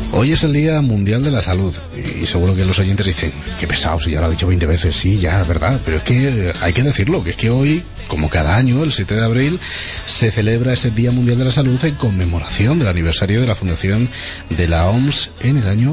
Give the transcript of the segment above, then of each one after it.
Hoy es el Día Mundial de la Salud y seguro que los oyentes dicen, qué pesado, si ya lo ha dicho 20 veces, sí, ya, es verdad, pero es que hay que decirlo, que es que hoy, como cada año, el 7 de abril, se celebra ese Día Mundial de la Salud en conmemoración del aniversario de la fundación de la OMS en el año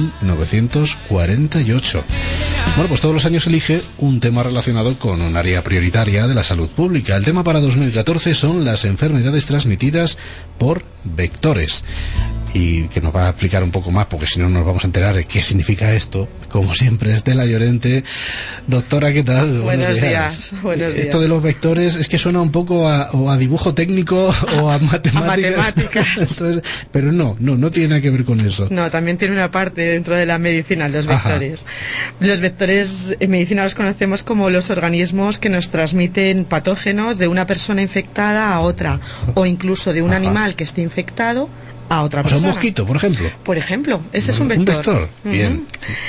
1948. Bueno, pues todos los años elige un tema relacionado con un área prioritaria de la salud pública. El tema para 2014 son las enfermedades transmitidas por vectores. Y que nos va a explicar un poco más, porque si no nos vamos a enterar de qué significa esto. Como siempre, Estela Llorente. Doctora, ¿qué tal? Buenos días. Esto de los vectores es que suena un poco a dibujo técnico o a matemáticas. Entonces, pero no tiene nada que ver con eso. No, también tiene una parte dentro de la medicina, los vectores. Ajá. Los vectores en medicina los conocemos como los organismos que nos transmiten patógenos de una persona infectada a otra, o incluso de un animal que esté infectado a otra persona. O sea, un mosquito, por ejemplo. Por ejemplo, ese es un vector. Un vector, bien.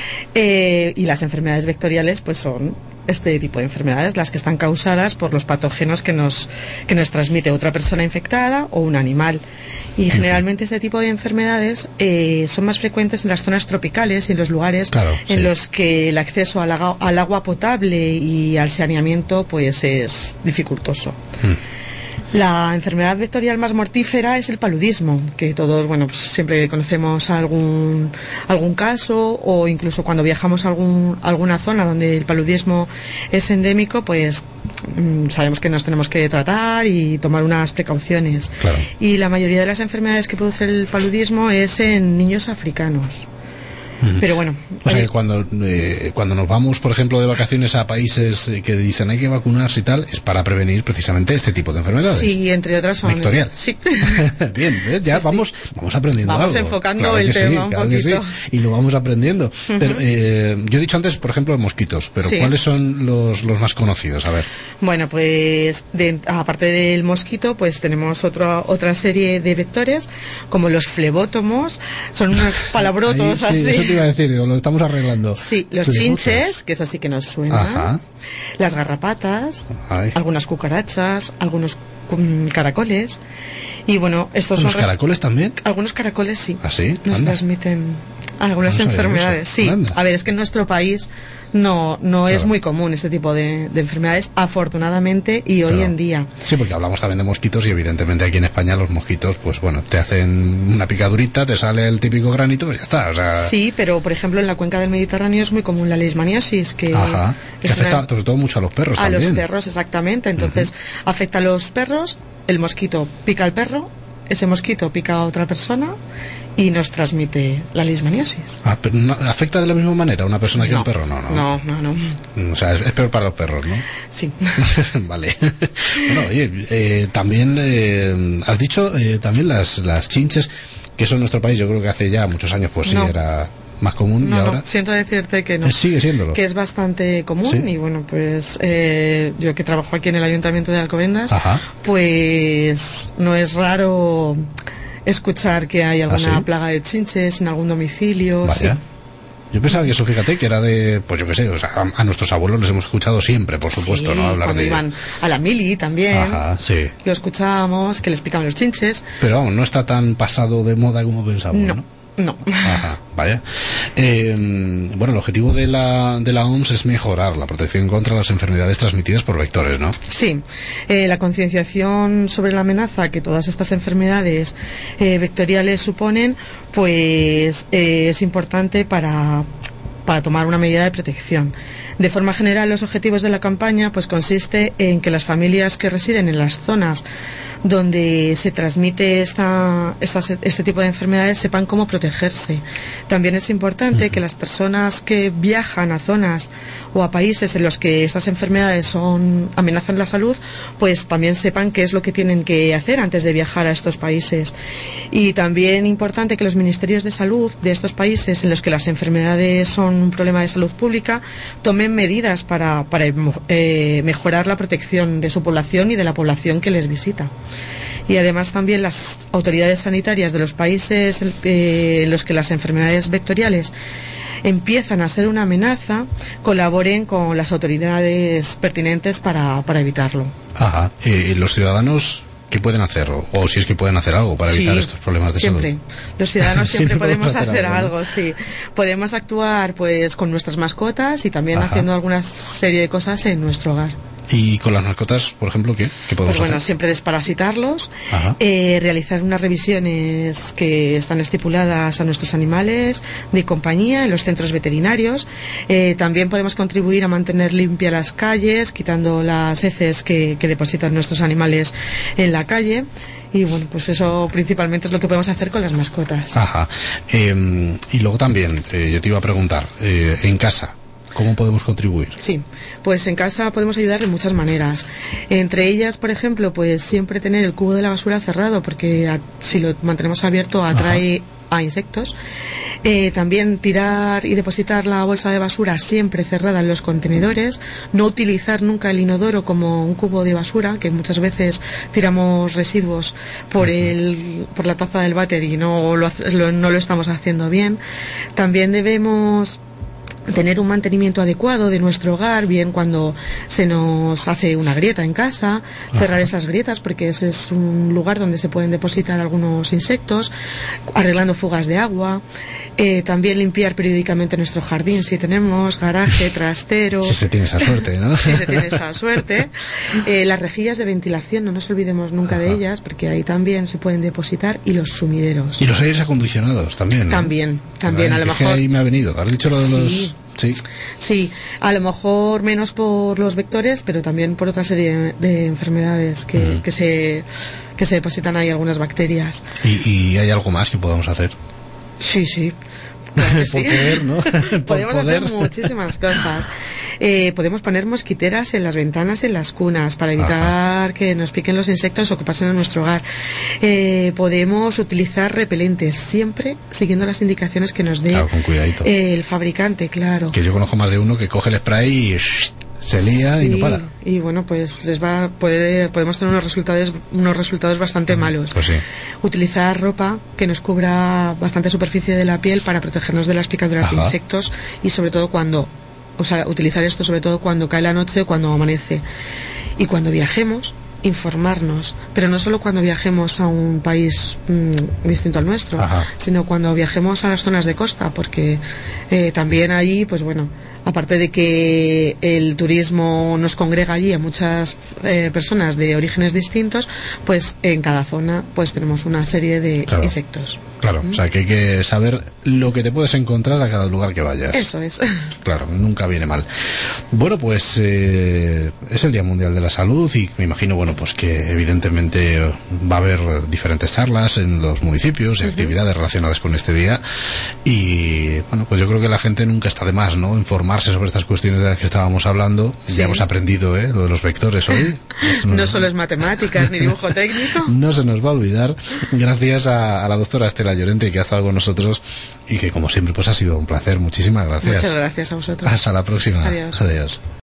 Y las enfermedades vectoriales, pues son este tipo de enfermedades, las que están causadas por los patógenos que nos transmite otra persona infectada o un animal. Y generalmente este tipo de enfermedades son más frecuentes en las zonas tropicales y en los lugares en los que el acceso al agua potable y al saneamiento pues es dificultoso. La enfermedad vectorial más mortífera es el paludismo, que todos, pues siempre conocemos algún caso, o incluso cuando viajamos a alguna zona donde el paludismo es endémico, pues sabemos que nos tenemos que tratar y tomar unas precauciones. Claro. Y la mayoría de las enfermedades que produce el paludismo es en niños africanos. Pero bueno, o sea que cuando nos vamos, por ejemplo, de vacaciones a países que dicen hay que vacunarse y tal, es para prevenir precisamente este tipo de enfermedades. Sí, entre otras son vectorial. Sí. Bien, ¿ves? Ya vamos aprendiendo vamos algo. Enfocando el tema un poquito. Sí, y lo vamos aprendiendo. Pero yo he dicho antes, por ejemplo, mosquitos, pero ¿cuáles son los más conocidos? A ver. Bueno, pues aparte del mosquito, pues tenemos otra serie de vectores, como los flebótomos, son unos palabrotos así. Sí, eso te iba a decir, lo estamos arreglando. Sí, los chinches, que eso sí que nos suena. Ajá. Las garrapatas, algunas cucarachas, algunos caracoles. Y bueno, estos son... ¿Los caracoles también? Algunos caracoles sí. ¿Ah, sí? Nos transmiten algunas enfermedades. Sí. Anda. A ver, es que en nuestro país no es muy común este tipo de enfermedades, afortunadamente, y hoy en día. Sí, porque hablamos también de mosquitos y evidentemente aquí en España los mosquitos, pues bueno, te hacen una picadurita, te sale el típico granito, pues ya está. O sea... Sí, pero por ejemplo en la cuenca del Mediterráneo es muy común la leishmaniosis, que afecta sobre todo mucho a los perros también. A los perros, exactamente. Entonces afecta a los perros, el mosquito pica al perro, ese mosquito pica a otra persona y nos transmite la leishmaniosis. Pero no, ¿afecta de la misma manera a una persona que a un perro? No. O sea, es peor para los perros, ¿no? Sí. Vale. Bueno, oye, también has dicho también las chinches, que eso en nuestro país yo creo que hace ya muchos años pues sí era más común. Y ahora siento decirte que no. Sigue siéndolo. Que es bastante común. Y bueno, pues yo que trabajo aquí en el Ayuntamiento de Alcobendas, pues no es raro escuchar que hay alguna plaga de chinches en algún domicilio. Vaya. Sí. Yo pensaba que eso, fíjate, que era de, pues yo qué sé, o sea, a nuestros abuelos les hemos escuchado siempre, por supuesto, ¿no? Hablar cuando iban a la mili también. Sí. Lo escuchábamos, que les picaban los chinches. Pero vamos, no está tan pasado de moda como pensábamos, ¿no? No. Vaya. Bueno, el objetivo de la OMS es mejorar la protección contra las enfermedades transmitidas por vectores, ¿no? Sí. La concienciación sobre la amenaza que todas estas enfermedades vectoriales suponen, pues es importante para tomar una medida de protección. De forma general, los objetivos de la campaña pues consiste en que las familias que residen en las zonas donde se transmite este tipo de enfermedades sepan cómo protegerse. También es importante que las personas que viajan a zonas o a países en los que estas enfermedades amenazan la salud, pues también sepan qué es lo que tienen que hacer antes de viajar a estos países. Y también importante que los ministerios de salud de estos países en los que las enfermedades son un problema de salud pública tomen medidas para mejorar la protección de su población y de la población que les visita. Y además también las autoridades sanitarias de los países en los que las enfermedades vectoriales empiezan a ser una amenaza, colaboren con las autoridades pertinentes para evitarlo. ¿Y los ciudadanos ¿qué pueden hacer? O si es que pueden hacer algo para evitar estos problemas de salud. Los ciudadanos siempre podemos hacer algo, ¿no? Sí. Podemos actuar pues con nuestras mascotas y también haciendo alguna serie de cosas en nuestro hogar. ¿Y con las mascotas, por ejemplo, qué podemos hacer? Bueno, siempre desparasitarlos, realizar unas revisiones que están estipuladas a nuestros animales de compañía en los centros veterinarios. También podemos contribuir a mantener limpias las calles, quitando las heces que depositan nuestros animales en la calle. Y bueno, pues eso principalmente es lo que podemos hacer con las mascotas. Y luego también, yo te iba a preguntar, en casa, ¿cómo podemos contribuir? Sí, pues en casa podemos ayudar de muchas maneras. Entre ellas, por ejemplo, pues siempre tener el cubo de la basura cerrado, porque si lo mantenemos abierto atrae a insectos. También tirar y depositar la bolsa de basura siempre cerrada en los contenedores. No utilizar nunca el inodoro como un cubo de basura, que muchas veces tiramos residuos por la taza del váter y no lo estamos haciendo bien. También debemos tener un mantenimiento adecuado de nuestro hogar, bien cuando se nos hace una grieta en casa, cerrar esas grietas porque ese es un lugar donde se pueden depositar algunos insectos, arreglando fugas de agua, también limpiar periódicamente nuestro jardín si tenemos garaje, trastero. Si se tiene esa suerte, ¿no? Si se tiene esa suerte. Las rejillas de ventilación, no nos olvidemos nunca de ellas, porque ahí también se pueden depositar, y los sumideros. Y los aires acondicionados también, ¿no? También, a lo mejor. Ahí me ha venido. ¿Has dicho lo de los...? Sí, a lo mejor menos por los vectores, pero también por otra serie de enfermedades que se depositan ahí, algunas bacterias. ¿Y hay algo más que podamos hacer? Sí. Claro que sí. Poder, ¿no? Podemos hacer muchísimas cosas. Podemos poner mosquiteras en las ventanas y en las cunas para evitar que nos piquen los insectos o que pasen a nuestro hogar. Podemos utilizar repelentes, siempre siguiendo las indicaciones que nos dé con cuidadito. El fabricante, claro. Que yo conozco más de uno que coge el spray y se lía y no para. Y bueno, pues podemos tener unos resultados bastante malos. Pues sí. Utilizar ropa que nos cubra bastante superficie de la piel para protegernos de las picaduras de insectos, y sobre todo utilizar esto sobre todo cuando cae la noche o cuando amanece. Y cuando viajemos, informarnos, pero no solo cuando viajemos a un país distinto al nuestro, sino cuando viajemos a las zonas de costa, porque también allí, pues bueno, aparte de que el turismo nos congrega allí a muchas personas de orígenes distintos, pues en cada zona pues tenemos una serie de insectos. Claro, o sea que hay que saber lo que te puedes encontrar a cada lugar que vayas. Eso es. Claro, nunca viene mal. Bueno, pues es el Día Mundial de la Salud, y me imagino, bueno, pues que evidentemente va a haber diferentes charlas en los municipios y actividades relacionadas con este día, y bueno, pues yo creo que la gente nunca está de más, ¿no? Informarse sobre estas cuestiones de las que estábamos hablando. Ya hemos aprendido, lo de los vectores hoy. No solo es matemáticas ni dibujo técnico. No se nos va a olvidar. Gracias a la doctora Estela Llorente, que ha estado con nosotros y que, como siempre, pues ha sido un placer. Muchísimas gracias. Muchas gracias a vosotros. Hasta la próxima. Adiós. Adiós.